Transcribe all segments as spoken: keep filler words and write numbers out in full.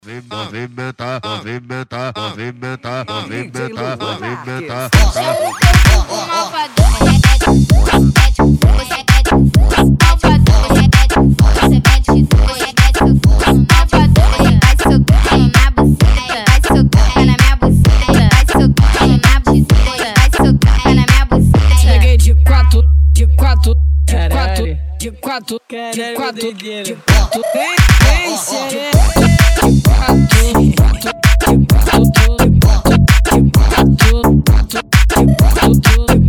Movimenta, movimenta, movimenta, movimenta, movimenta. Cheguei de quatro, de quatro, de quatro, de quatro, de quatro, de quatro, vem, vem, xerê. De quatro, de quatro, de quatro, de quatro, de quatro, de quatro, de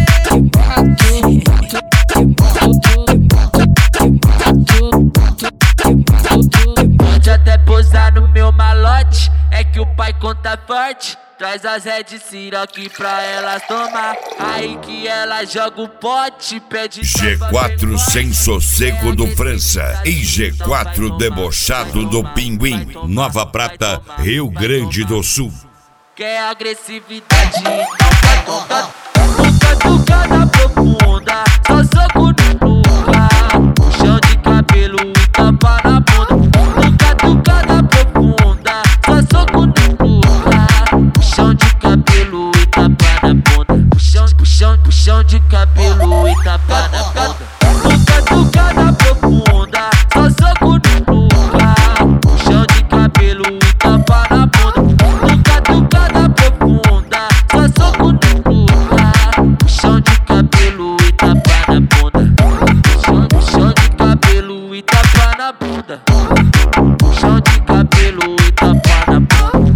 quatro. Pode até posar no meu malote, é que o pai conta forte. Traz as Red Siroque pra elas tomar. Aí que ela joga o pote, pede G quatro sem sossego do França e G quatro debochado do Pinguim. Nova Prata, Rio Grande do Sul. Quer agressividade, então vai tocar. Nunca tocada profunda, só soco no nuca. Puxão de cabelo e tapa na bunda. Nunca tocada profunda, só soco no nuca. Puxão de cabelo e tapa na bunda. Puxão, puxão, puxão de cabelo e tapa na bunda. Nunca tocada profunda, só soco no nuca. Puxão de cabelo e tapa na bunda. Nunca tocada profunda, só soco no nuca. Puxão de cabelo e tapa na bunda. Puxão, puxão de cabelo e tapa na bunda. Puxão de cabelo e tapa na bunda.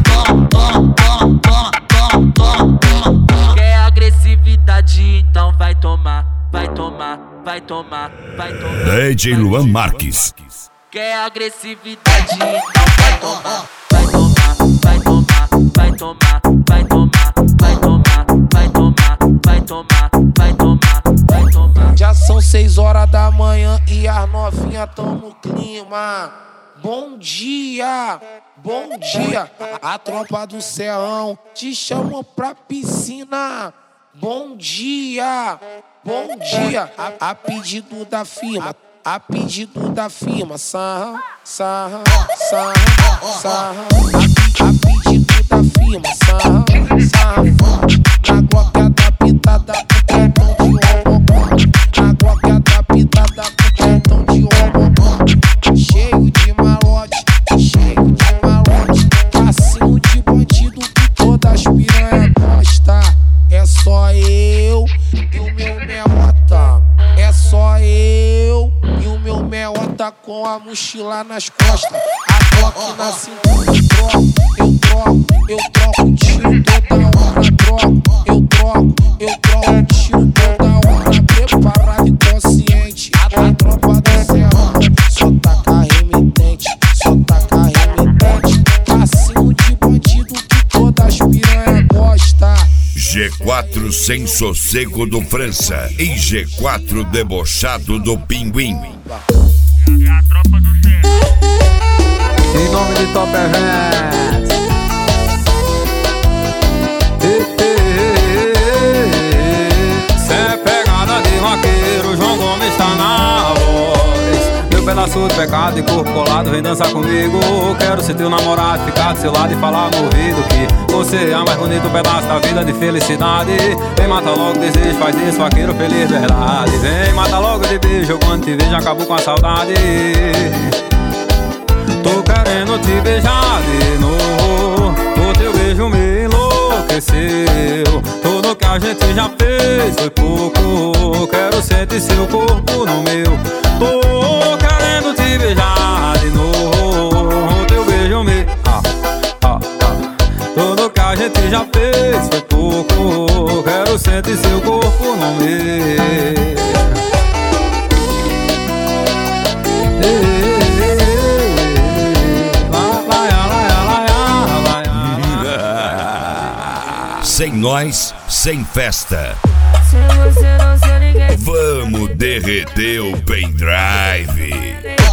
Quer agressividade, então vai tomar, vai tomar, vai tomar, vai tomar. D J Luan Marques. Quer agressividade, então vai tomar, vai tomar, vai tomar, vai tomar, vai tomar, vai tomar, vai tomar, vai tomar, vai tomar, vai tomar. Já são seis horas da manhã e as novinhas tão no clima. Bom dia, bom dia, a tropa do Serrão te chamou pra piscina. Bom dia, bom dia, a, a pedido da firma, a pedido da firma. Sarra, sarra, sarra, sarra, a, a pedido da firma. Sarra, sarra, na glock adaptada pro cartão de robocó. Na glock adaptada pro cartão de robocó. Cheio de malote, cheio de malote, passinho de bandido que todas as piranha gosta. É só eu e o meu meota. É só eu e o meu meota com a mochila nas costas. A glock na cintura. Eu troco, eu troco, eu troco tiro toda hora. Troco, eu troco, eu troco tiro toda hora. Preparado e consciente, a tropa do Serrão só taca remitente, só taca remitente. Passinho de bandido que todas as piranha gosta. G quatro sem sossego do França e G quatro debochado do Pinguim. É a tropa do Serrão. Em nome de Top Events. Cê é pegada de vaqueiro, João Gomes tá na voz. Meu pedaço de pecado e corpo colado, vem dançar comigo. Quero ser teu namorado, ficar do seu lado e falar no ouvido que você é o mais bonito pedaço da vida de felicidade. Vem mata logo desejo, faz isso, vaqueiro feliz verdade. Vem mata logo de beijo, quando te vejo acabo com a saudade. Tô querendo te beijar de novo, o teu beijo me enlouqueceu. Tudo que a gente já fez foi pouco, quero sentir seu corpo no meu. Tô querendo te beijar de novo, o teu beijo me... Ah, ah, ah. Tudo que a gente já fez foi pouco, quero sentir seu corpo no meu. Sem nós, sem festa. Se você não ser ninguém, Vamos derreter o pendrive.